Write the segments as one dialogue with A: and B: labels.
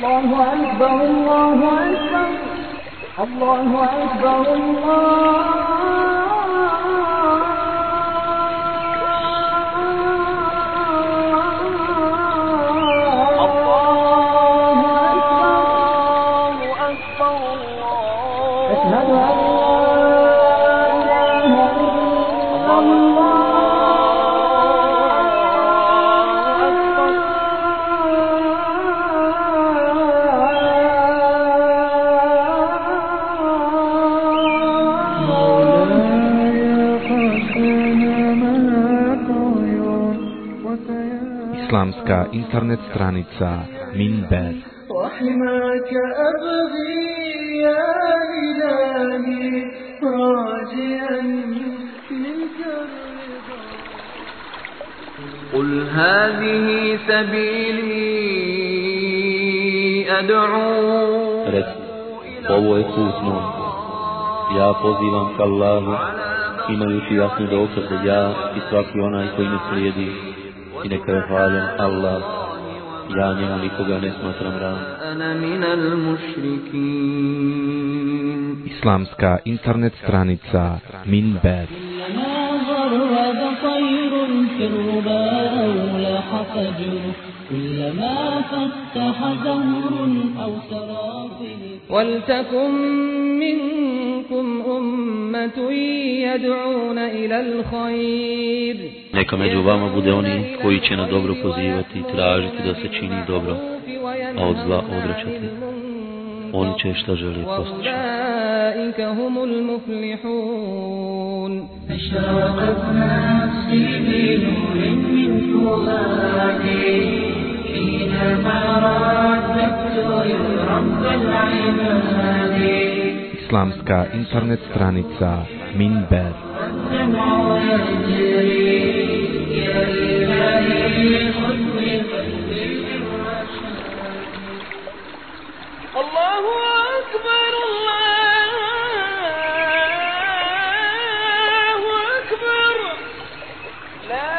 A: الله أكبر الله أكبر الله أكبر الله
B: Islamska internet stranica Minber.
A: وحماك أبغي يا إلهي راجيا منك الرضا
C: قل هذه سبيلي أدعو.
D: Ovo je put moj. Ja pozivam k Allahu, imajući jasni dokaz da ja i svaki onaj koji me slijedi. I neka je hvaljen Allah, ja njemu nikoga ne smatram ravnim.
B: Islamska internet stranica Minber.
E: ولتكن منكم أمة يدعون إلى الخير.
D: Neka među vama bude oni koji će na dobro pozivati i tražiti da se čini dobro, a od zla odvraćati. Oni će šta žele postići.
E: أولئك هم المفلحون.
A: أشرقت نفسي بنور من فؤادي حينما رددت رب العباد.
B: Islamska internet stranica Minber.
A: والدمع يجري يا إلهي خذ بقلبي بالرشاد.
E: الله أكبر الله أكبر لا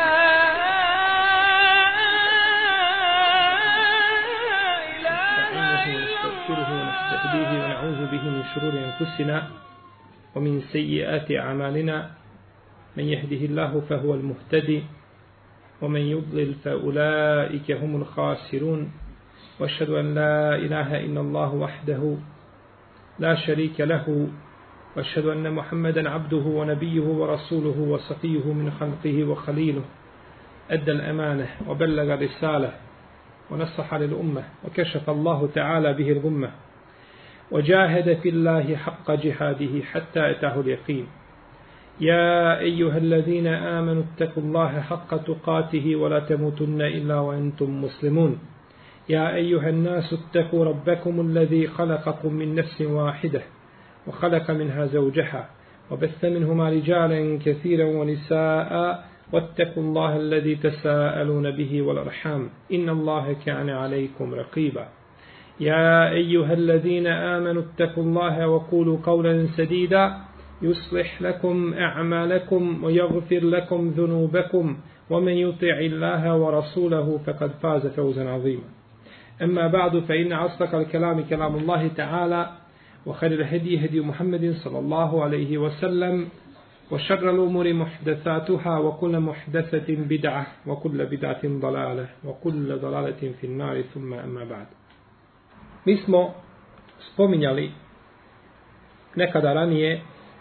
E: إله إلا
F: ونستغفره ونستهديه ونعوذ به من شرور أنفسنا ومن سيئات أعمالنا من يهده الله فهو المهتدي ومن يضلل فأولئك هم الخاسرون وأشهد أن لا إله إلا الله وحده لا شريك له وأشهد أن محمدا عبده ونبيه ورسوله وصفيه من خلقه وخليله أدى الأمانة وبلغ الرسالة ونصح للأمة وكشف الله تعالى به الغمة وجاهد في الله حق جهاده حتى أتاه اليقين. يا أيها الذين آمنوا اتقوا الله حق تقاته ولا تموتن إلا وأنتم مسلمون. يا أيها الناس اتقوا ربكم الذي خلقكم من نفس واحدة وخلق منها زوجها وبث منهما رجالا كثيرا ونساء واتقوا الله الذي تساءلون به والأرحام إن الله كان عليكم رقيبا. يا أيها الذين آمنوا اتقوا الله وقولوا قولا سديدا يصلح لكم أعمالكم ويغفر لكم ذنوبكم ومن يطع الله ورسوله فقد فاز فوزا عظيما. أما بعد فإن أصدق الكلام كلام الله تعالى وخير الهدي هدي محمد صلى الله عليه وسلم وشر الأمور محدثاتها وكل محدثة بدعة وكل بدعة ضلالة وكل ضلالة في النار ثم أما بعد. Mi smo spominjali nekada ranije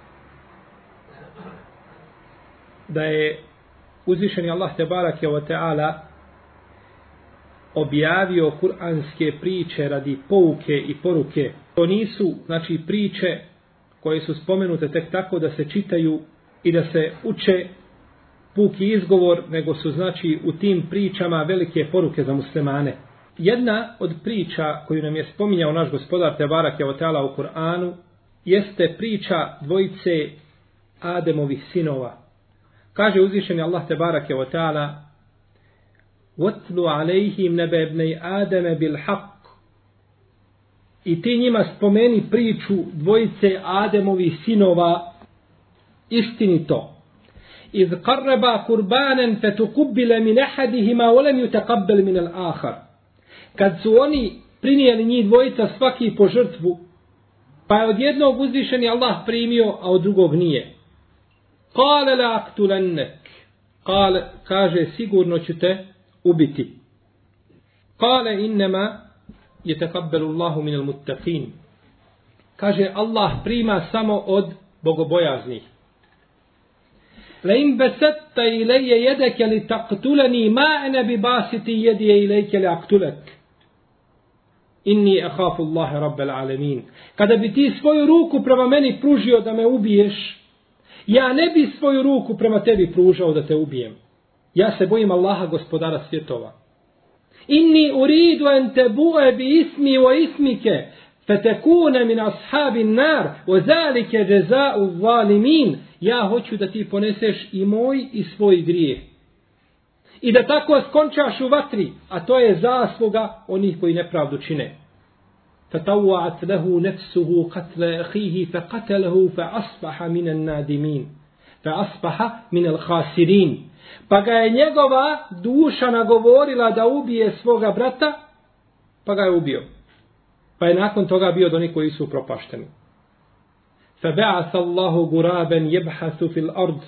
F: da je uzvišeni Allah tebarake ve taala objavio kuranske priče radi pouke i poruke. To nisu znači priče koje su spomenute tek tako da se čitaju i da se uče puki izgovor, nego su znači u tim pričama velike poruke za muslimane. Jedna od priča koju nam je spominjao naš gospodar tebarake ve taala u Kur'anu jeste priča dvojice Ademovih sinova. Kaže uzvišeni Allah tebarake ve taala: "Watlu alejhim nebe ibnej Ademe bil haq." I ti njima spomeni priču dvojice Ademovih sinova istinito. "Iz qarraba qurbanan fatuqabbala min ahadihima wa lam yutaqabbal min al-akhar." Kad su oni prinijeli njih dvojica svaki po žrtvu, pa je od jednog uzvišeni Allah primio, a od drugog nije. Kale la aktulennek. Kaže, sigurno ću te ubiti. Kale innema yataqabbalu Allahu minal muttaqin. Kaže, Allah prima samo od bogobojaznih. La in basatta ilayya yadaka li taqtulani ma ana bi basiti yadi ilayka li aqtulak. Inni akhafu Allaha rabbal alamin. Kada bi ti svoju ruku prema meni pružio da me ubiješ, ja ne bi svoju ruku prema tebi pružao da te ubijem. Ja se bojim Allaha, gospodara svjetova. Inni uridu an tabu'a bi ismi wa ismike fatakuna min ashabin nar wa zalika jazaa'u zalimin. Ja hoću da ti poneseš i moj i svoj grijeh. I da tako skončaš u vatri, a to je zasluga onih koji nepravdu čine. فَتَوَّعَتْ لَهُ نَفْسُهُ قَتْلَ أَخِيهِ فَقَتَلَهُ فَأَصْبَحَ مِنَ النَّادِمِينَ فَأَصْبَحَ مِنَ الْخَاسِرِينَ. Pa ga je njegova duša nagovorila da ubije svoga brata, pa ga je ubio. Pa je nakon toga bio od onih koji su propašteni. فَبَعَثَ اللَّهُ غُرَابًا يَبْحَثُ فِي الْأَرْضِ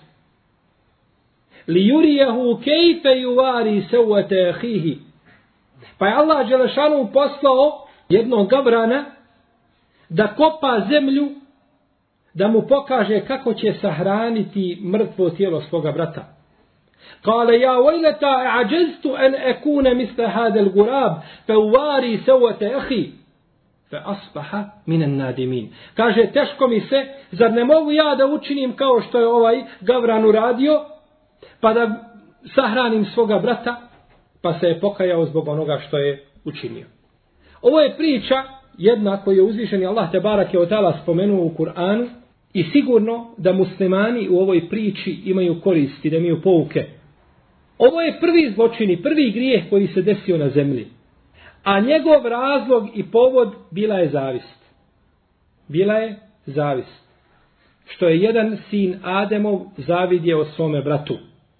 F: لِيُرِيَهُ كَيْفَ يُوَارِي سَوَّةَ أَخِيهِ. Pa je Allah dželešanu poslao jednog gavrana da kopa zemlju, da mu pokaže kako će sahraniti mrtvo tijelo svoga brata. Kale, ja vajleta ađeztu en ekune misle hadel gurab, fe uvari sewate ahi, fe asbaha minen nadimin. Kaže, teško mi se, zar ne mogu ja da učinim kao što je ovaj gavran uradio, pa da sahranim svoga brata, pa se je pokajao zbog onoga što je učinio. Ovo je priča jedna koju je uzvišeni Allah te barake od ta'ala spomenuo u Kur'anu i sigurno da muslimani u ovoj priči imaju koristi, da imaju pouke. Ovo je prvi zločin i prvi grijeh koji se desio na zemlji. A njegov razlog i povod bila je zavist. Bila je zavist. Što je jedan sin Ademov zavidio svome bratu.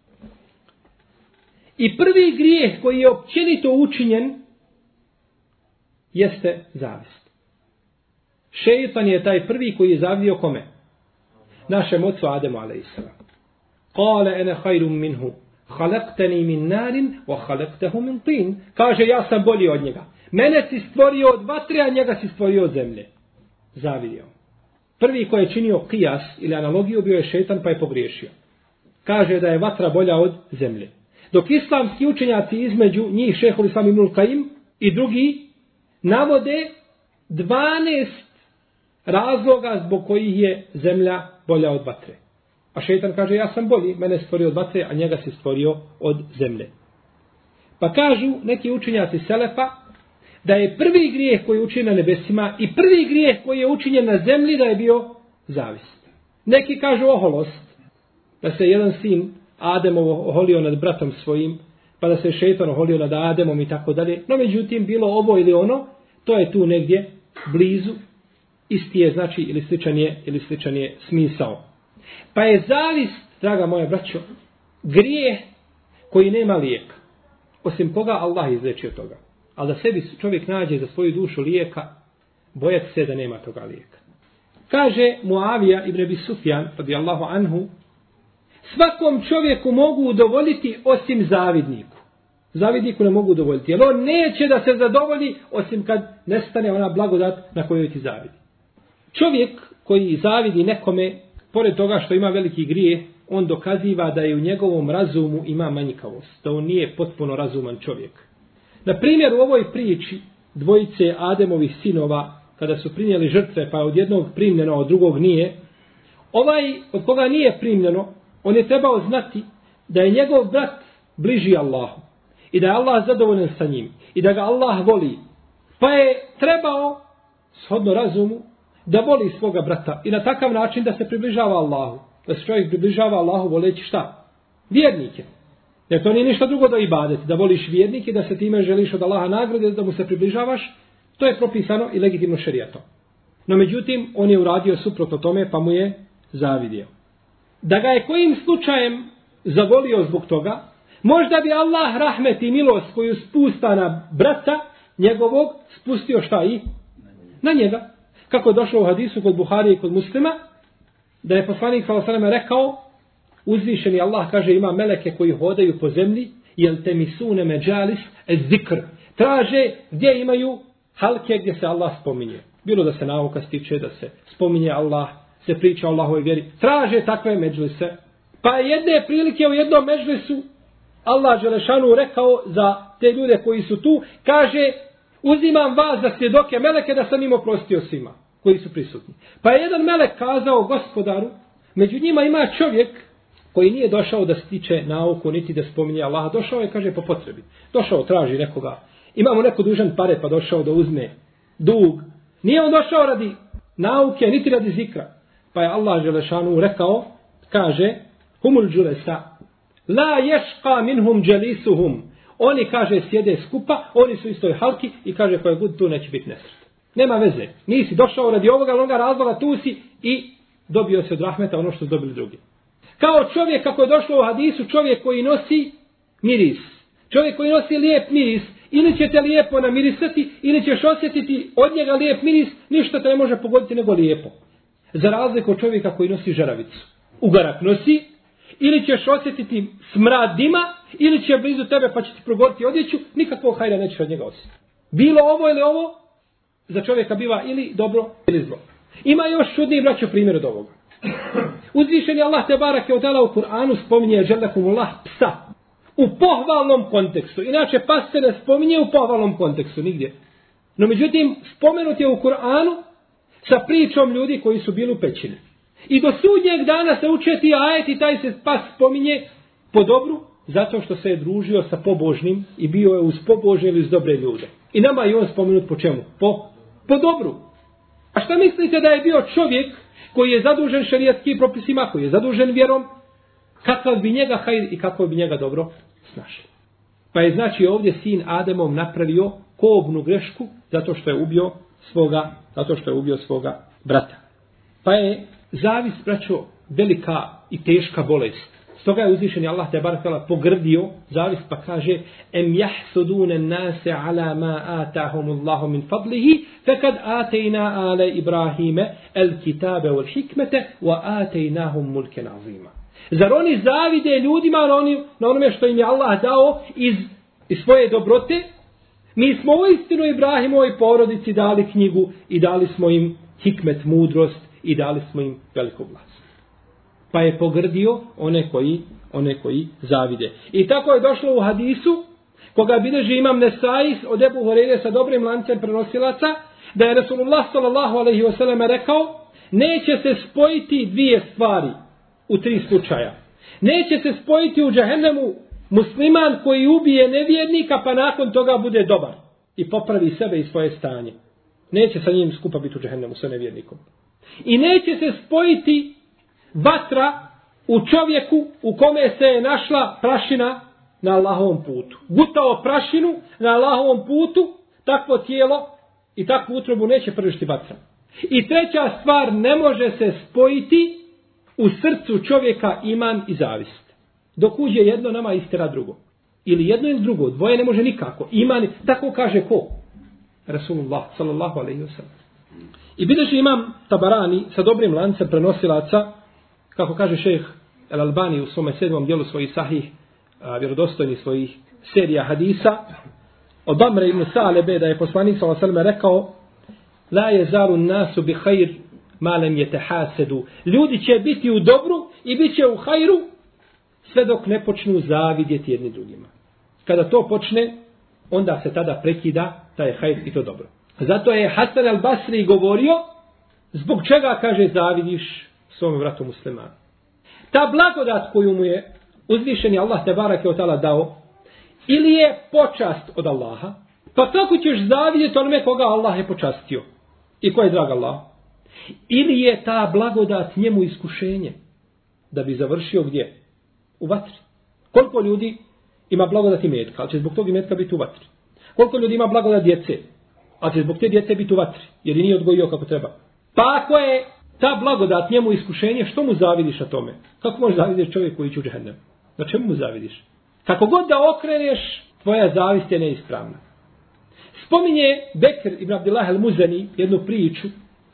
F: I prvi grijeh koji je općenito učinjen jeste zavist. Šejtan je taj prvi koji je zavidio kome? Našem ocu Ademu alejselam. Kale ene hajrum minhu, halaktani min narin, wa halaktahu min tin. Kaže, ja sam bolji od njega. Mene si stvorio od vatre, a njega si stvorio od zemlje. Zavidio. Prvi koji je činio kijas ili analogiju bio je šejtan, pa je pogriješio. Kaže da je vatra bolja od zemlje. Dok islamski učenjaci između njih šejhul Islam ibnul Kajim i drugi navode 12 razloga zbog kojih je zemlja bolja od vatre. A šejtan kaže, ja sam bolji, mene stvorio od vatre, a njega si stvorio od zemlje. Pa kažu neki učenjaci selefa da je prvi grijeh koji je učinjen na nebesima i prvi grijeh koji je učinjen na zemlji da je bio zavist. Neki kažu oholost, da se jedan sin Ademov oholio nad bratom svojim, pa da se šejtan oholio nad Ademom i tako dalje. No međutim, bilo ovo ili ono, to je tu negdje blizu, isti je znači ili sličan je smisao. Pa je zavist, draga moja braćo, grijeh koji nema lijeka. Osim koga Allah izleči od toga. Ali da sebi čovjek nađe za svoju dušu lijeka, bojati se da nema toga lijeka. Kaže Muavija ibn Abi Sufjan, radijallahu anhu, svakom čovjeku mogu udovoljiti osim zavidniku. Zavidniku ne mogu udovoljiti, jer on neće da se zadovolji osim kad nestane ona blagodat na kojoj ti zavidi. Čovjek koji zavidi nekome, pored toga što ima veliki grijeh, on dokaziva da je u njegovom razumu ima manjkavost, da on nije potpuno razuman čovjek. Na primjer, u ovoj priči dvojice Ademovih sinova, kada su primljeli žrtve, pa od jednog primljeno, od drugog nije, ovaj od koga nije primljeno, on je trebao znati da je njegov brat bliži Allahu i da je Allah zadovoljan sa njim i da ga Allah voli. Pa je trebao, shodno razumu, da voli svoga brata i na takav način da se približava Allahu. Da se čovjek približava Allahu voleći šta? Vjernike. Jer to nije ništa drugo da ibadeti. Da voliš vjernike, da se time želiš od Allaha nagrade, da mu se približavaš, to je propisano i legitimno šerijatom. No međutim, on je uradio suprotno tome, pa mu je zavidio. Da ga je kojim slučajem zavolio zbog toga, možda bi Allah rahmet i milost koju spusta na brata njegovog spustio šta i? Na njega. Kako je došlo u hadisu kod Buharije i kod Muslima, da je poslanik sallallahu alejhi ve sellem rekao, uzvišeni Allah kaže ima meleke koji hodaju po zemlji, jel temisune međalis zikr. Traže gdje imaju halke gdje se Allah spominje. Bilo da se nauka stiče, da se spominje Allah, se priča o Allahovoj vjeri. Traže takve međlise. Pa jedne prilike u jednom međlisu Allah dželešanu rekao za te ljude koji su tu, kaže uzimam vas za svjedoke meleke da sam im oprostio svima koji su prisutni. Pa je jedan melek kazao gospodaru, među njima ima čovjek koji nije došao da stiče nauku niti da spominje Allaha, došao je, kaže, po potrebi. Došao, traži nekoga. Imamo neko dužan pare pa došao da uzme dug. Nije on došao radi nauke niti radi zikra. Pa je Allah dželešanu rekao, kaže humul džulesa la yashqa minhum jalisuhum. Oni, kaže, sjede skupa, oni su istoj halki i kaže koje god tu neće biti nesret. Nema veze. Nisi došao radi ovoga, onoga razloga, tu si i dobio se od rahmeta ono što su dobili drugi. Kao čovjek, kako je došlo u hadisu, čovjek koji nosi miris. Čovjek koji nosi lijep miris, ili će te lijepo namirisati, ili ćeš osjetiti od njega lijep miris, ništa te ne može pogoditi nego lijepo. Za razliku od čovjeka koji nosi žaravicu. Ugarak nosi, ili ćeš osjetiti smrad dima, ili će blizu tebe pa će ti progoriti odjeću, nikakvog hajra nećeš od njega osjetiti. Bilo ovo ili ovo, za čovjeka biva ili dobro ili zlo. Ima još čudniji, braćo, primjer od ovoga. Uzvišeni Allah te barake od tela u Kur'anu spominje dželekumullah psa. U pohvalnom kontekstu. Inače, pas se ne spominje u pohvalnom kontekstu, nigdje. No međutim, spomenut je u Kur'anu sa pričom ljudi koji su bili u pećini. I do sudnjeg dana se uče ti ajeti, taj se pas spominje po dobru, zato što se je družio sa pobožnim i bio je uz pobožne ili uz dobre ljude. I nama je on spomenut po čemu? Po dobru. A šta mislite da je bio čovjek koji je zadužen šerijatskim propisima, koji je zadužen vjerom, kakav bi njega hajr i kako bi njega dobro snašli. Pa je znači ovdje sin Ademov napravio kobnu grešku zato što je ubio svoga brata. Pa je zavis, braćo, velika i teška bolest. Stoga je uzvišeni Allah te barakala pogrdio zavis pa kaže em jahsudune nase ala ma atahumullahu min fadlihi fekad atejna ale Ibrahime el kitabe wal hikmete wa atejnahum mulken azima. Zar oni zavide ljudima na onome što im je Allah dao iz svoje dobrote? Mi smo u istinu Ibrahimovoj porodici dali knjigu i dali smo im hikmet, mudrost i dali smo im veliku vlast. Pa je pogrdio one koji zavide. I tako je došlo u hadisu, koga bilježi imam Nesai od Ebu Hureyre sa dobrim lancem prenosilaca, da je Rasulullah sallallahu alejhi ve sellem rekao, neće se spojiti dvije stvari u 3 slučaja. Neće se spojiti u džehennemu musliman koji ubije nevjernika pa nakon toga bude dobar i popravi sebe i svoje stanje. Neće sa njim skupa biti u džehennemu sa nevjernikom. I neće se spojiti vatra u čovjeku u kome se je našla prašina na Allahovom putu. Gutao prašinu na Allahovom putu, takvo tijelo i takvu utrobu neće pržiti vatra. I treća stvar, ne može se spojiti u srcu čovjeka iman i zavist. Dok uđe jedno, nama istera drugo. Ili jedno ili drugo, dvoje ne može nikako. Iman, tako kaže ko? Rasulullah sallallahu alejhi ve sellem. I bilježi imam Tabarani sa dobrim lancem prenosilaca, kako kaže šejh Al-Albani u svome 7. dijelu svojih sahih, vjerodostojnih svojih serija hadisa, od Bamre ibn Salebe, da je poslanik sallallahu alejhi ve sellem rekao: la yazalu nasu bi khair ma lam yatahasedu. Ljudi će biti u dobru i bit će u hajru sve dok ne počnu zavidjeti jedni drugima. Kada to počne, onda se tada prekida taj hajr i to dobro. Zato je Hasan al-Basri govorio, zbog čega, kaže, zavidiš svom vratu muslimanu. Ta blagodat koju mu je uzvišeni Allah te barake od Allah dao, ili je počast od Allaha, pa kako ćeš zavidjeti onome koga Allah je počastio i ko je drag Allah? Ili je ta blagodat njemu iskušenje da bi završio gdje? U vatri. Koliko ljudi ima blagodat imetka, ali će zbog tog imetka biti u vatri? Koliko ljudi ima blagodat djece, ali će zbog te djece biti u vatri, jer je nije odgojio kako treba? Pa ako je ta blagodat njemu iskušenje, što mu zavidiš na tome? Kako možeš zavidjeti čovjek koji ići u džehennem? Na čemu mu zavidiš? Kako god da okreneš, tvoja zavist je neispravna. Spominje Bekr ibn Abdillah al-Muzani jednu priču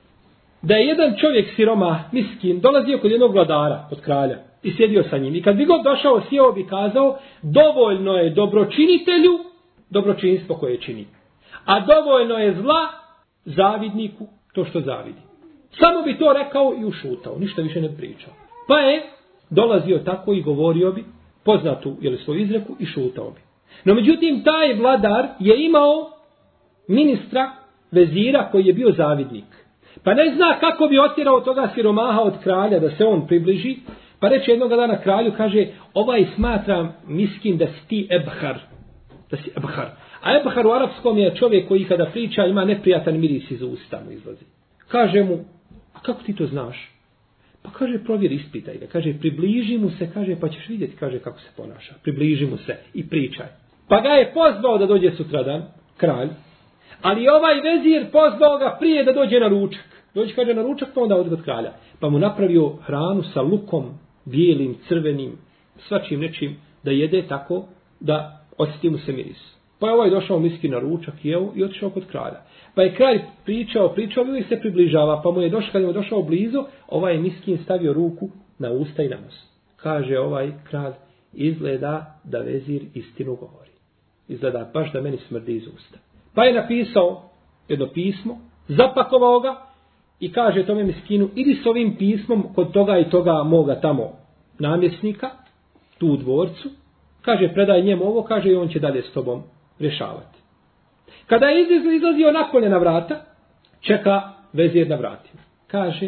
F: da je jedan čovjek siromah, miskin, dolazio kod jednog vladara, od kralja, i sjedio sa njim. I kad bi god došao, sjeo bi kazao, dovoljno je dobročinitelju dobročinstvo koje čini. A dovoljno je zla zavidniku to što zavidi. Samo bi to rekao i ušutao, ništa više ne pričao. Pa je dolazio tako i govorio bi poznatu svoju izreku i šutao bi. No međutim, taj vladar je imao ministra, vezira koji je bio zavidnik. Pa ne zna kako bi otjerao toga siromaha od kralja da se on približi. Pa reče jednog dana kralju, kaže, ovaj smatram miskin da si ti ebhar. Da si ebhar. A ebhar u arapskom je čovjek koji kada priča ima neprijatan miris iz usta mu izlazi. Kaže mu, a kako ti to znaš? Pa kaže, provjeri, ispitaj ga. Kaže, približi mu se, kaže, pa ćeš vidjeti, kaže, kako se ponaša. Približi mu se i pričaj. Pa ga je pozvao da dođe sutradan, kralj, ali ovaj vezir pozvao ga prije da dođe na ručak. Dođe, kaže, na ručak, pa onda odgod kralja. Pa mu napravio hranu sa lukom, bijelim, crvenim, svačim nečim, da jede tako da osjeti mu se miris. Pa je ovaj došao miskin na ručak, jeo i otišao kod kralja. Pa je kralj pričao i uvijek se približava, pa mu je došao, kad mu je došao blizu, ovaj miskin stavio ruku na usta i na nos. Kaže ovaj kralj, izgleda da vezir istinu govori. Izgleda baš da meni smrdi iz usta. Pa je napisao jedno pismo, zapakovao ga i kaže tome miskinu, idi s ovim pismom kod toga i toga moga tamo namjesnika, tu u dvorcu, kaže predaj njemu ovo, kaže i on će dalje s tobom rješavati. Kada je izlazio napolje na vrata, čeka vezir na vratima. Kaže,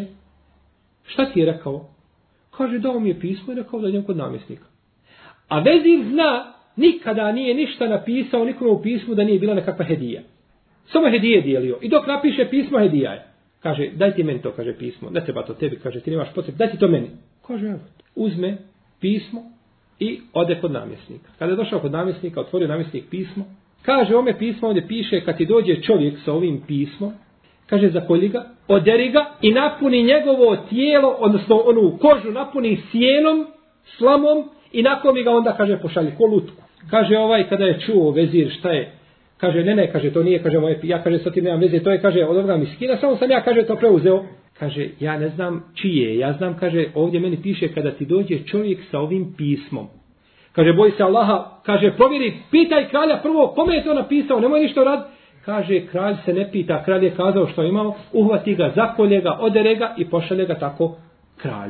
F: šta ti je rekao? Kaže, dao mi je pismo i rekao da idem kod namjesnika. A vezir zna, nikada nije ništa napisao nikome u pismu da nije bila nekakva hedija. Samo hedije dijelio. I dok napiše pismo, hedija je. Kaže, daj ti meni to, kaže pismo. Ne treba to tebi, kaže, ti nemaš potrebe, daj ti to meni. Kaže, evo, uzme pismo i ode kod namjesnika. Kada je došao kod namjesnika, otvorio namjesnik pismo, kaže, ome pismo ovdje piše, kad ti dođe čovjek sa ovim pismom, kaže, zakolji ga, oderi ga i napuni njegovo tijelo, odnosno onu kožu napuni sjenom, slamom i nakon mi ga onda, kaže, pošalji ko lutku. Kaže, ovaj, kada je čuo vezir šta je, kaže, ne, kaže, to nije, kaže, ja, kaže, sa tim nemam veze, to je, kaže, od ovoga miskina, samo sam ja, kaže, to preuzeo. Kaže, ja ne znam čije, ja znam, kaže, ovdje meni piše kada ti dođe čovjek sa ovim pismom. Kaže, boj se Allaha, kaže, provjeri, pitaj kralja prvo, kome je to napisao, nemoj ništa raditi. Kaže, kralj se ne pita, kralj je kazao što je imao, uhvati ga, zakolje ga, odere ga i pošalje ga tako kralju.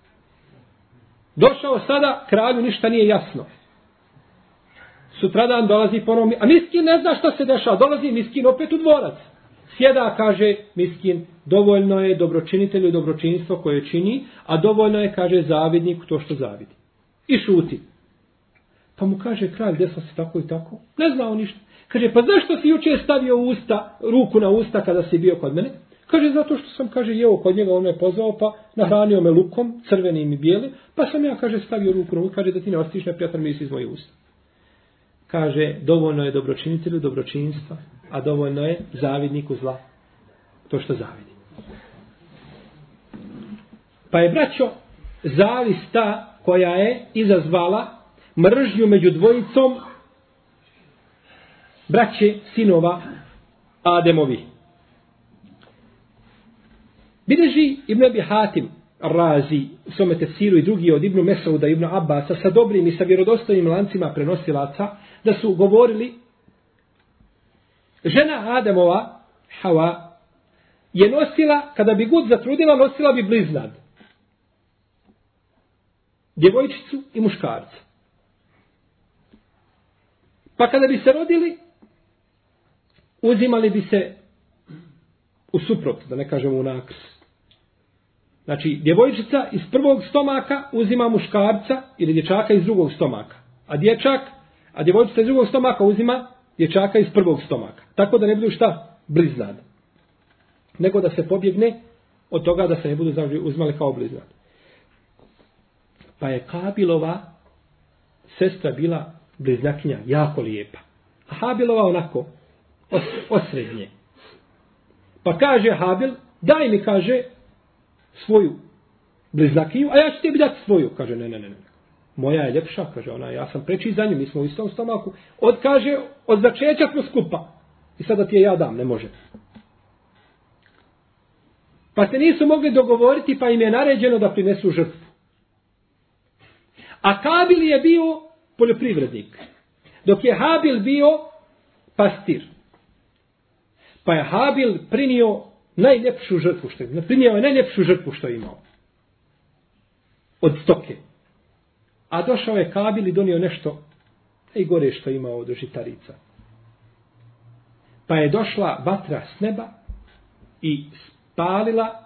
F: Došao sada, kralju ništa nije jasno. Sutradan dolazi ponovno, a miskin ne zna što se dešava, dolazi miskin opet u dvorac. Sjeda, kaže miskin, dovoljno je dobročinitelju dobročinstvo koje čini, a dovoljno je, kaže, zavidniku to što zavidi. I šuti. Pa mu kaže kralj, desilo se tako i tako. Ne znao ništa. Kaže, pa zašto si jučer stavio ruku na usta kada si bio kod mene? Kaže, zato što sam, kaže, jeo kod njega, on me pozvao, pa nahranio me lukom, crvenim i bijelim, pa sam ja, kaže, stavio ruku na usta, kaže, da ti ne ostiš neprijatan miris iz mojih usta. Kaže, dovoljno je dobročinitelju dobročinstva, a dovoljno je zavidniku zla to što zavidi. Pa je, braćo, zavist ta koja je izazvala mržnju među dvojicom braće sinova Ademovi. Bileži Ibn Abi Hatim Razi u svome tefsiru i drugi od Ibn Mesauda i Ibn Abbasa sa dobrim i sa vjerodostojnim lancima prenosilaca da su govorili žena Ademova Hawa je nosila, kada bi gud zatrudila, nosila bi bliznad. Djevojčicu i muškarca. Pa kada bi se rodili, uzimali bi se u suprot, da ne kažemo u nakrs. Znači, djevojčica iz prvog stomaka uzima muškarca ili dječaka iz drugog stomaka. A djevojčica iz drugog stomaka uzima dječaka iz prvog stomaka. Tako da ne budu šta? Bliznad. Nego da se pobjegne od toga da se ne budu uzimali kao bliznad. Pa je Kabilova sestra bila bliznakinja, jako lijepa. A Habilova onako, osrednje. Pa kaže Habil, daj mi, kaže, svoju bliznakinju, a ja ću tebi dati svoju. Kaže, ne. Moja je ljepša, kaže ona, ja sam preči za nju, mi smo u istom stomaku. Od začeća smo skupa.
G: i sada ti je ja dam, ne može. Pa se nisu mogli dogovoriti, pa im je naređeno da prinesu žrtvu. A Kabil je bio poljoprivrednik, dok je Habil bio pastir. Pa je Habil prinio najljepšu žrtvu što je imao. Prinio je najljepšu žrtvu što je imao. Od stoke. A došao je Kabil i donio nešto najgore što je imao od žitarica. Pa je došla vatra s neba i spalila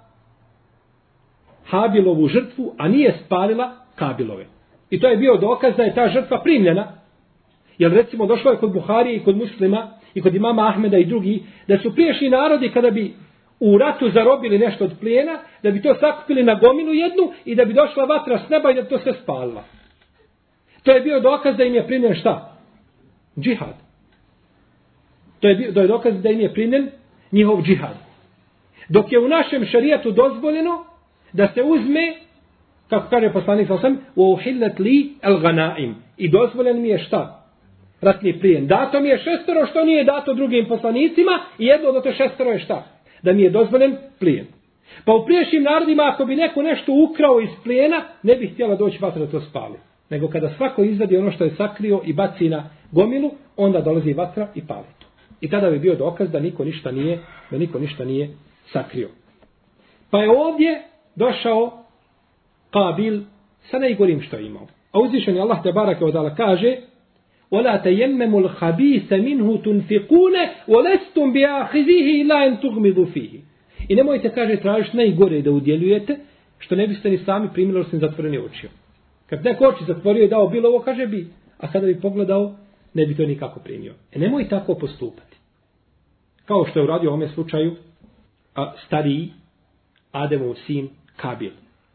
G: Habilovu žrtvu, a nije spalila Kabilove. I to je bio dokaz da je ta žrtva primljena. Jer recimo došlo je kod Buharije i kod Muslima i kod imama Ahmeda i drugi, da su priješnji narodi kada bi u ratu zarobili nešto od plijena, da bi to sakupili na gomilu jednu i da bi došla vatra s neba i da bi to sve spalila. To je bio dokaz da im je primljen šta? Džihad. To je dokaz da im je primljen njihov džihad. Dok je u našem šarijatu dozvoljeno da se uzme, kako kaže poslanik sallallahu alejhi ve sellem, uhillat li al-ghanaim, i dozvoljen mi je šta? Ratni plijen. Dato mi je 6 što nije dato drugim poslanicima i jedno od te 6 je šta? Da mi je dozvoljen plijen. Pa u prijašnjim narodima ako bi neko nešto ukrao iz plijena, ne bi htjela doći vatra da to spali. Nego kada svako izvadi ono što je sakrio i baci na gomilu, onda dolazi vatra i pali to. I tada bi bio dokaz da niko ništa nije sakrio. Pa je ovdje došao Kabil sa najgorim što je imao. A uzvišen je Allah te barake od Allah kaže: وَلَا تَيَمَّمُوا الْخَبِيثَ مِنْهُ تُنْفِقُونَ وَلَسْتُمْ بِآخِذِهِ إِلَّا أَنْ تُغْمِضُوا فِيهِ. I nemojte, kaže, tražiti najgore da udjeljujete, što ne biste ni sami primili osim zatvoreni oči. Kad neko oči zatvorio i dao bilo ovo, kaže bi, a kada bi pogledao, ne bi to nikako primio. Nemoj tako postupati. Kao što je uradio u ovome slučaju stariji Ademov sin Kabil.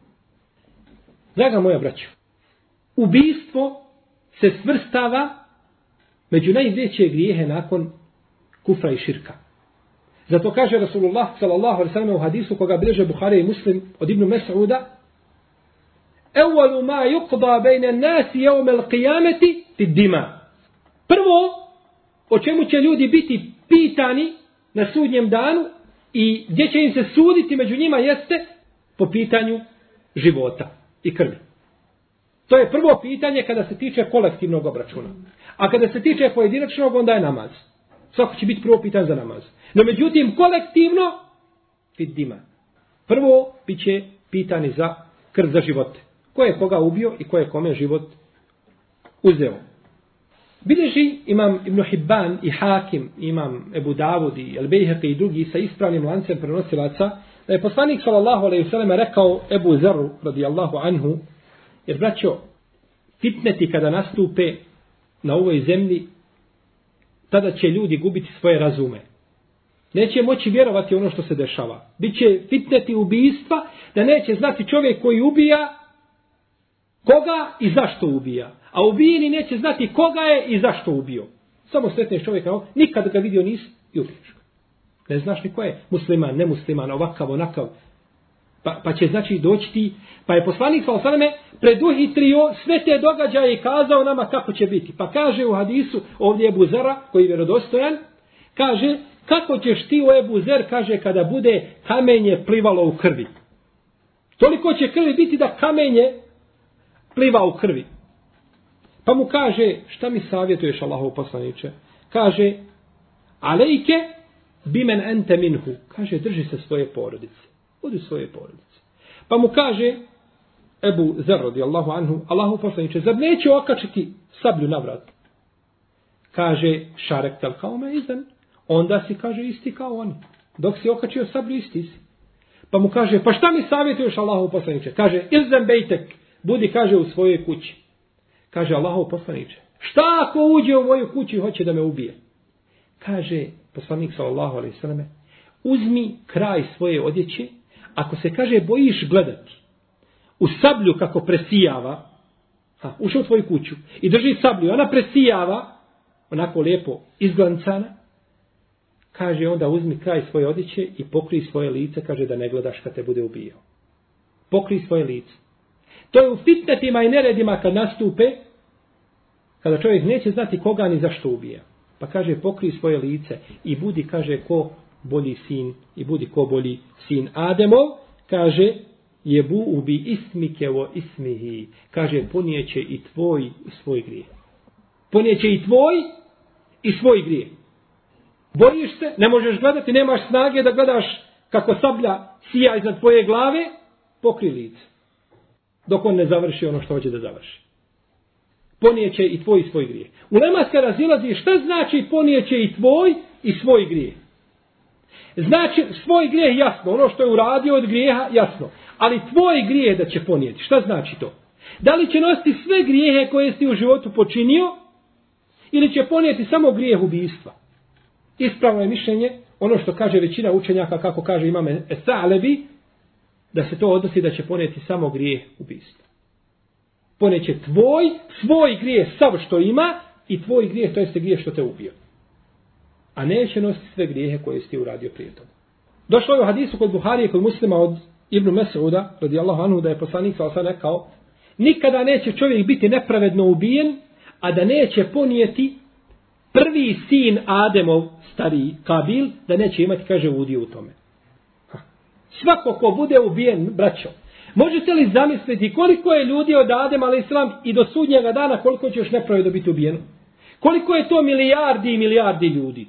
G: Draga moja braćo, ubijstvo se svrstava među najveće grijehe nakon kufra i širka. Zato kaže Rasulullah sallallahu alejhi ve sellem u hadisu koga bilježe Buharija i Muslim od Ibn Mes'uda: "Awwalu ma yuqda bayna an-nas yawm al-qiyamati ad-dima." Prvo o čemu će ljudi biti pitani na sudnjem danu i gdje će im se suditi među njima jeste po pitanju života i krvi. To je prvo pitanje kada se tiče kolektivnog obračuna. A kada se tiče pojedinačnog, onda je namaz. Svako će biti prvo pitan za namaz. No međutim, kolektivno, vidima. Prvo bit će pitani za krv, za živote. Ko je koga ubio i ko je kome život uzeo. Bileži imam Ibn Hibban i Hakim, imam Ebu Davud i Al-Bejheqi i drugi sa ispravnim lancem prenosilaca, da je poslanik sallallahu alejhi ve sellem rekao Ebu Zerru radijallahu anhu: jer, braćo, fitneti kada nastupe na ovoj zemlji, tada će ljudi gubiti svoje razume. Neće moći vjerovati ono što se dešava. Biće fitneti ubijstva, da neće znati čovjek koji ubija koga i zašto ubija. A ubijeni neće znati koga je i zašto ubio. Samo sretneš čovjeka, nikad ga vidio nisi i ubiješ ga. Ne znaš ni ko je, musliman, nemusliman, ovakav, onakav. Pa će znači doći ti, pa je poslanik sallallahu alejhi ve selleme preduhitrio sve te događaje i kazao nama kako će biti. Pa kaže u hadisu, ovdje je Ebu Zera, koji je vjerodostojan, kaže: kako ćeš ti, o Ebu Zer, kaže, kada bude kamenje plivalo u krvi. Toliko će krvi biti da kamenje pliva u krvi. Pa mu kaže: šta mi savjetuješ, Allahov poslaniče? Kaže: alejke bimen ente minhu. Kaže: drži se svoje porodice. Budi svoje porodice. Pa mu kaže Ebu Zer radijallahu anhu: Allahov poslaniče, zar neće okačiti sablju na vrat? Kaže: šarek tel kao me izan. Onda si, kaže, isti kao oni. Dok si okačio sablju, isti si. Pa mu kaže: pa šta mi savjetuješ, Allahov poslaniče? Kaže: ilzem bejtek. Budi, kaže, u svojoj kući. Kaže Allahov poslaniče: šta ako uđe u moju kuću i hoće da me ubije? Kaže poslanik sallallahu alejhi ve selleme: uzmi kraj svoje odjeće, ako se, kaže, bojiš gledati u sablju kako presijava, ušao u tvoju kuću i drži sablju, ona presijava, onako lijepo izglancana, kaže, onda uzmi kraj svoje odjeće i pokrij svoje lice, kaže, da ne gledaš kad te bude ubijao. Pokrij svoje lice. To je u fitnetima i neredima kad nastupe, kada čovjek neće znati koga ni zašto ubija. Pa kaže, pokri svoje lice i budi, kaže, ko bolji sin, i budi ko bolji sin Ademov, kaže, jebu ubi ismike vo ismihi, kaže, ponijeće i tvoj i svoj grijeh. Ponijeće i tvoj i svoj grijeh. Bojiš se, ne možeš gledati, nemaš snage da gledaš kako sablja sija iznad tvoje glave, pokri lice. Dok on ne završi ono što hoće da završi. Ponijeće i tvoj i svoj grijeh. Ulema se razilazi šta znači ponijeće i tvoj i svoj grijeh. Znači svoj grijeh jasno, ono što je uradio od grijeha jasno. Ali tvoj grijeh da će ponijeti, šta znači to? Da li će nositi sve grijehe koje si u životu počinio ili će ponijeti samo grijeh ubijstva? Ispravno je mišljenje, ono što kaže većina učenjaka, kako kaže imam Sa'lebi, da se to odnosi da će ponijeti samo grijeh ubijstva. Poneće svoj grijeh sav što ima i tvoj grijeh, to jeste grijeh što te ubio. A neće nositi sve grijehe koje si ti uradio prije toga. Došlo je u hadisu kod Buharije, kod Muslima od Ibn Mes'uda, radijallahu anhu, da je poslanik sallallahu alejhi ve sellem rekao, nikada neće čovjek biti nepravedno ubijen, a da neće ponijeti prvi sin Ademov, stariji Kabil, da neće imati, kaže, udio u tome. Svako ko bude ubijen, braćo, možete li zamisliti koliko je ljudi od Adema alejhi selam i do sudnjega dana, koliko će još nepravedno biti ubijeno? Koliko je to milijardi i milijardi ljudi?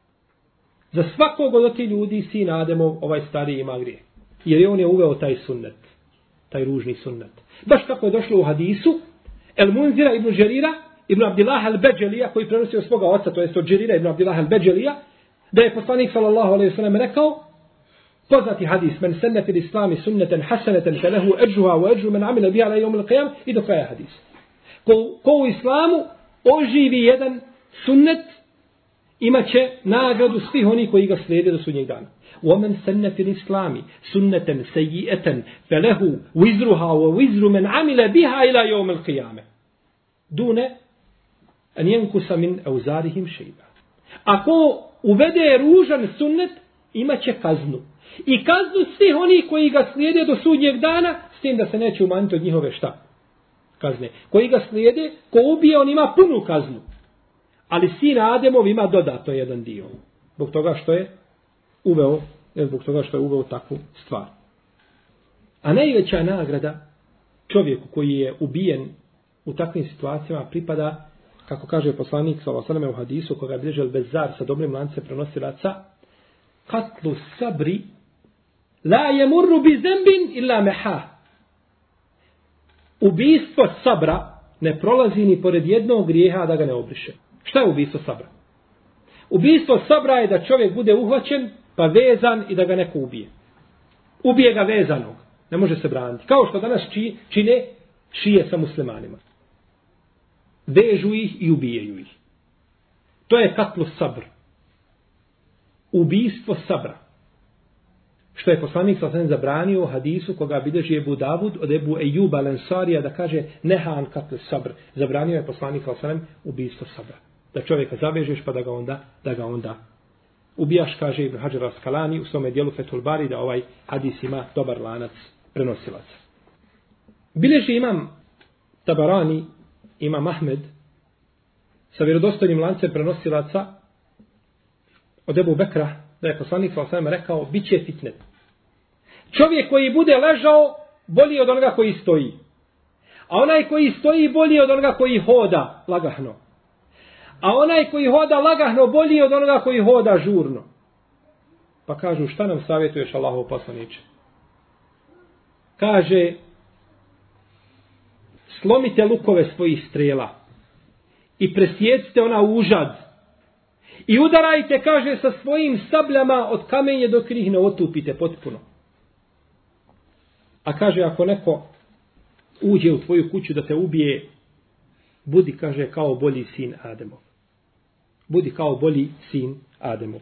G: Za svakog od tih ljudi sin Ademov, ovaj stariji, ima grijeh. Jer on je uveo taj sunnet, taj ružni sunnet. Baš kako je došlo u hadisu, El Munzira ibn Đerira, ibn Abdillah al-Beđelija, koji prenosio svoga oca, to je od Đerira ibn Abdillah al-Beđelija, da je poslanik sallallahu alejhi ve sellem rekao, poznati hadis, men senne fil islami sunneten hasaneten felehu eđuha u eđu men amile biha la yawm al-qiyam, i do kraja hadis. Ko u islamu oživi jedan sunnet, imaće nagradu svih oni koji ga slijede do sudnjeg dana. وَمَنْ سَنَّ فِي الْإِسْلَامِ سُنَّةً سَيِّئَةً فَلَهُ وِزْرُهَا وَوِزْرُ مَنْ عَمِلَ بِهَا إِلَى يَوْمِ الْقِيَامَةِ دُونَ أَنْ يَنْكُسَ مِنْ أَوْزَارِهِمْ شَيْئًا. Ako uvede ružan sunnet, imaće kaznu. I kaznu svih oni koji ga slijede do sudnjeg dana, s tim da se neće umanjiti od njihove šta? Kazne. Koji ga slijede, ko ubije, on ima punu kaznu. Ali sin Ademov ima dodatno jedan dio. Zbog toga što je uveo takvu stvar. A najveća nagrada čovjeku koji je ubijen u takvim situacijama pripada, kako kaže poslanik sallallahu alejhi ve sellem u hadisu koga je bilježio Bezzar sa dobrim lancem prenosilaca, katlu sabri la yamurru bi zambin illa maha. Ubijstvo sabra ne prolazi ni pored jednog grijeha da ga ne obriše. Šta je ubijstvo sabra? Ubijstvo sabra je da čovjek bude uhvaćen, pa vezan i da ga neko ubije. Ubije ga vezanog. Ne može se braniti. Kao što danas čine šije sa muslimanima. Vežu ih i ubijaju ih. To je katlu sabr. Ubijstvo sabra. Što je poslanik sallallahu alejhi ve sellem zabranio u hadisu koga bilježi Ebu Davud od Ebu Ejub al-Ansarija da kaže nehan katlu sabr. Zabranio je poslanik sallallahu alejhi ve sellem ubijstvo sabra. Da čovjeka zavežeš pa da ga onda ubijaš, kaže Ibn Hajar al-Asqalani u svome dijelu Fethul Bari, da ovaj hadis ima dobar lanac prenosilaca. Bilježi imam Tabarani, imam Ahmed, sa vjerodostojnim lancem prenosilaca od Ebu Bekra, da je poslanik sallallahu alejhi ve sellem rekao, bit će fitnet. Čovjek koji bude ležao, bolji od onoga koji stoji. A onaj koji stoji, bolji od onoga koji hoda lagahno. A onaj koji hoda lagahno bolji od onoga koji hoda žurno. Pa kažu, šta nam savjetuješ, Allahov poslaniče? Kaže, slomite lukove svojih strela i presjecite ona užad i udarajte, kaže, sa svojim sabljama od kamenje dok ih ne otupite potpuno. A kaže, ako neko uđe u tvoju kuću da te ubije, budi, kaže, kao bolji sin Ademov. Budi kao bolji sin Ademov.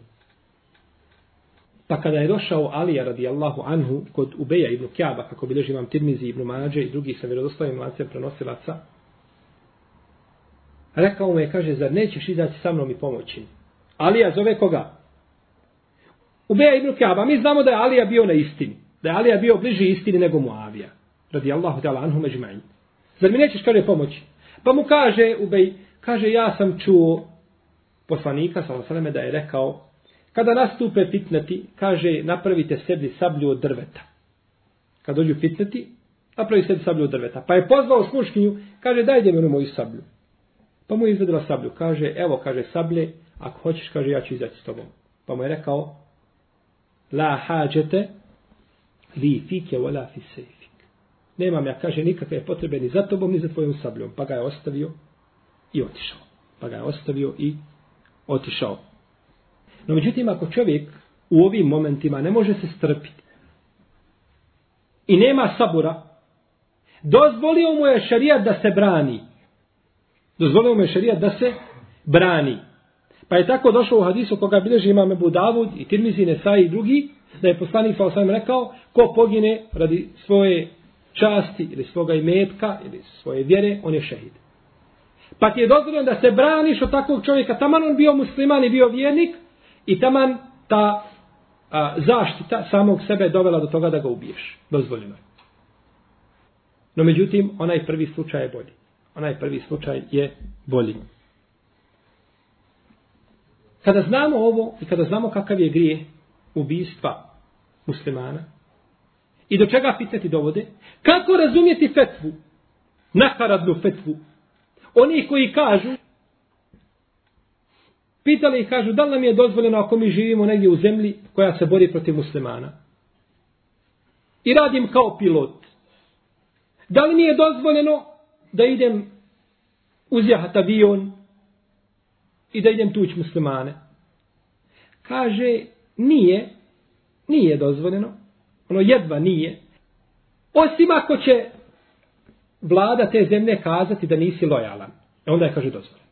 G: Pa kada je došao Alija radijallahu anhu kod Ubeja ibn Kjaba, kako bilježi imam Tirmizi ibn Mađe i drugi sa vjerodostojnim lancem prenosilaca, rekao mu je, kaže, zar nećeš izaći sa mnom i pomoći? Alija zove koga? Ubeja ibn Kjaba. Mi znamo da je Alija bio na istini. Da je Alija bio bliži istini nego Muavija. Radijallahu ta'ala anhu međma'in. Zar mi nećeš, kaže, pomoći? Pa mu kaže Ubej, kaže, ja sam čuo poslanika, sallallahu alejhi ve selleme, da je rekao, kada nastupe fitneti, kaže, napravite sebi sablju od drveta. Kad dođu fitneti, napravi sebi sablju od drveta. Pa je pozvao sluškinju, kaže, dajde mi moju sablju. Pa mu je izvedela sablju. Kaže, evo, kaže, sablje, ako hoćeš, kaže, ja ću izaći s tobom. Pa mu je rekao, la hađete li fike wala fi sejfik. Nemam ja, kaže, nikakve potrebe ni za tobom, ni za tvojom sabljom. Pa ga je ostavio i otišao. No međutim, ako čovjek u ovim momentima ne može se strpiti i nema sabura, dozvolio mu je šerijat da se brani. Pa je tako došlo u hadisu koga bilježi imam Ebu Davud i Tirmizi, Nesai i drugi, da je poslanik sallallahu alejhi ve sellem rekao, ko pogine radi svoje časti ili svoga imetka ili svoje vjere, on je šehid. Pa ti je dozvoljeno da se braniš od takvog čovjeka, taman on bio musliman i bio vjernik, i taman ta zaštita samog sebe dovela do toga da ga ubiješ. Dozvoljeno je. No međutim, onaj prvi slučaj je bolji. Kada znamo ovo i kada znamo kakav je grijeh ubijstva muslimana i do čega fitneti dovode, kako razumjeti fetvu, nakaradnu fetvu, oni koji kažu, pitali i kažu, da li nam je dozvoljeno ako mi živimo negdje u zemlji koja se bori protiv muslimana i radim kao pilot, da li mi je dozvoljeno da idem uzjahat avion i da idem tući muslimane? Kaže, nije dozvoljeno, ono jedva nije, osim ako će vlada te zemlje kazati da nisi lojalan. Onda je, kaže, dozvoljeno.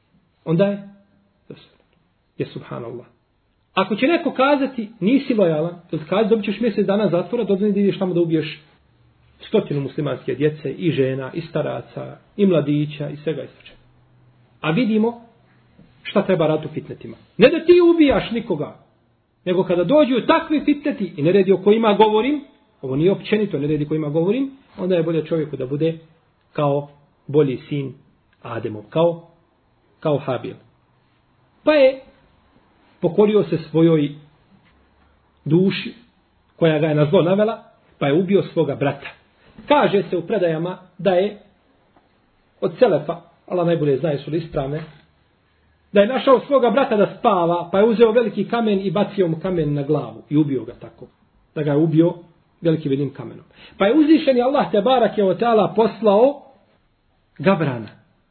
G: Je subhanallah. Ako će neko kazati nisi lojalan, ili kazi dobit ćeš mjesec dana zatvora, dozvoljeno da ideš tamo da ubiješ 100 muslimanske djece i žena, i staraca, i mladića, i svega i slično. A vidimo šta treba raditi u fitnetima. Ne da ti ubijaš nikoga, nego kada dođu takvi fitneti, i ne redi o kojima govorim, ovo nije općenito, ne redi o kojima govorim, onda je bolje čovjeku da bude kao bolji sin Ademov, kao Habil. Pa je pokorio se svojoj duši, koja ga je na zlo navela, pa je ubio svoga brata. Kaže se u predajama da je od Selefa, Allah najbolje zna jesu li ispravne, da je našao svoga brata da spava, pa je uzeo veliki kamen i bacio mu kamen na glavu i ubio ga tako. Da ga je ubio velikim kamenom. Pa je uzvišeni Allah te barake o teala poslao Gavrana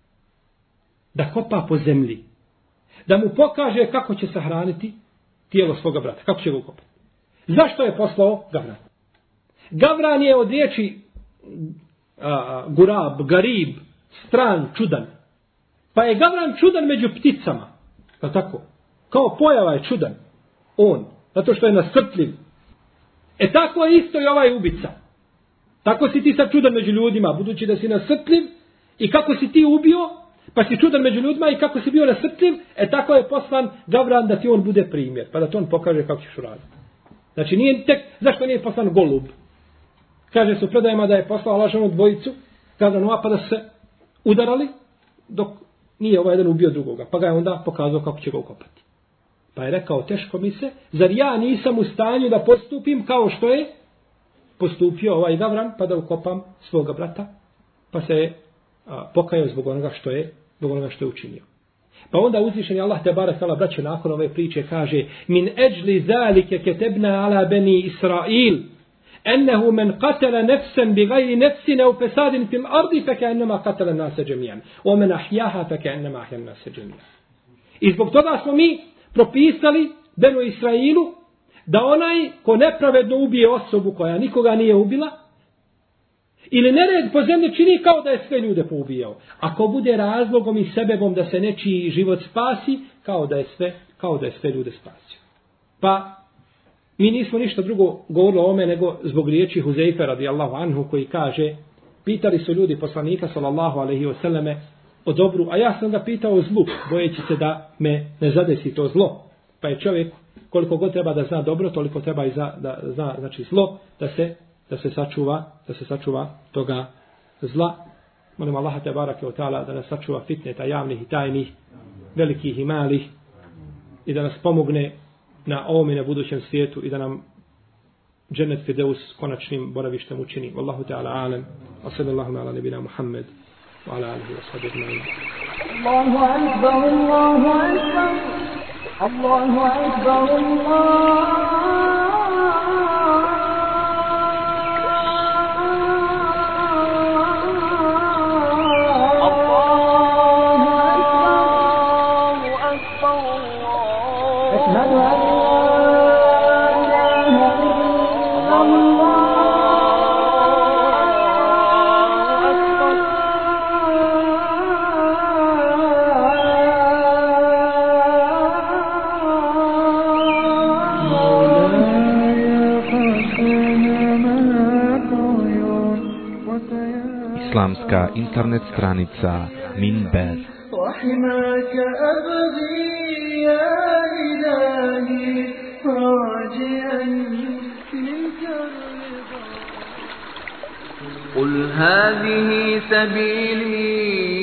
G: da kopa po zemlji, da mu pokaže kako će sahraniti tijelo svoga brata, kako će ga ukopati. Zašto je poslao Gavran? Gavran je od riječi gurab, garib, stran, čudan. Pa je Gavran čudan među pticama. Tako? Kao pojava je čudan. On. Zato što je nasrtljiv. Tako je isto i ovaj ubica. Tako si ti sad čudan među ljudima, budući da si nasrtljiv, i kako si ti ubio, pa si čudan među ljudima, i kako si bio nasrtljiv, tako je poslan Gavran da ti on bude primjer, pa da to on pokaže kako ćeš uraditi. Znači nije tek, zašto nije poslan golub? Kaže se u predajama da je poslao lažanu dvojicu, Gavranova, pa da se udarali, dok nije ovaj jedan ubio drugoga, pa ga je onda pokazao kako će ga ukopati. Pa je rekao, teško mi se, zar ja nisam u stanju da postupim kao što je postupio ovaj Gavran, pa da ukopam svoga brata, pa se je pokajao zbog onoga što je učinio. Pa onda uzvišeni Allah te barek tala, braće, nakon ove priče kaže: min ajli zalike ketebna ala bani Israil ennehu men qatala nafsan bigayri nafsin aw fasadin fil ardi fekannama qatala an-nasa jami'an wa man ahyaha fekannama ahya an-nasa jami'an. I zbog toga smo mi propisali benu Israilu da onaj ko nepravedno ubije osobu koja nikoga nije ubila ili nered po zemlji čini kao da je sve ljude poubijao. Ako bude razlogom i sebebom da se nečiji život spasi, kao da je sve ljude spasio. Pa mi nismo ništa drugo govorili o ome nego zbog riječi Huzeife radijallahu anhu koji kaže: pitali su ljudi poslanika sallallahu alejhi ve selleme o dobru, a ja sam ga pitao o zlu, bojeći se da me ne zadesi to zlo. Pa je čovjek koliko god treba da zna dobro, toliko treba i da zna znači zlo, da se sačuva toga zla. Molim Allaha te barake od ta'ala da nas sačuva fitneta javnih i tajnih, velikih i malih, i da nas pomogne na ovom i na budućem svijetu i da nam džennet Firdeus konačnim boravištem učini. Wallahu ta'ala alam. Wa sallallahu ala nabina Muhammed wa ala alihi wa sahbihi ajma'in.
A: Allahu akbar, Allahu akbar, Allahu akbar,
B: Islamska internet stranica Minber.
A: وحماك أبغي يا إلهي راجعا منك الرضا.
C: قل هذه سبيلي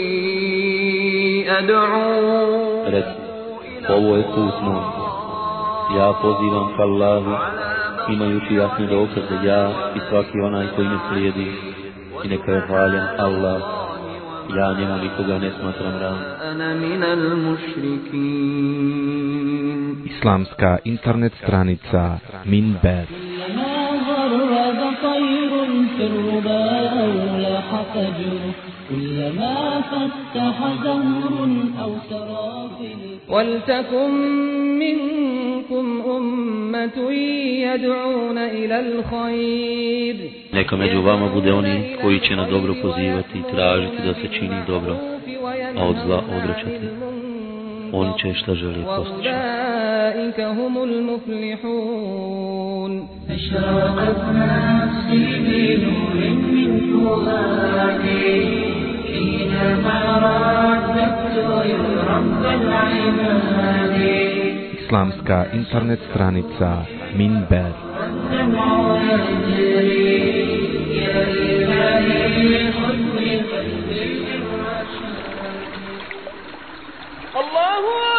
C: أدعو.
D: Reci, ovo je put moj. Ja pozivam ka Allahu, imajući jasne dokaze, ja i svaki onaj koji me slijedi. I neka je hvaljen Allah, ja njemu nikoga ne smatram ravnim.
B: Islamska internet stranica Minber.
E: ولتكن منكم أمة يدعون إلى الخير.
D: Neka među vama bude oni koji će na dobro pozivati i tražiti da se čini dobro, a od zla odvraćati. Oni će šta želi postići.
E: وأولئك هم المفلحون.
A: أشرقت نفسي بنور من فؤادي حينما رددت يا رب العباد.
B: Islamska internet stranica Minber.
A: والدمع يجري يا إلهي خذ بقلبي الرشاد.
E: الله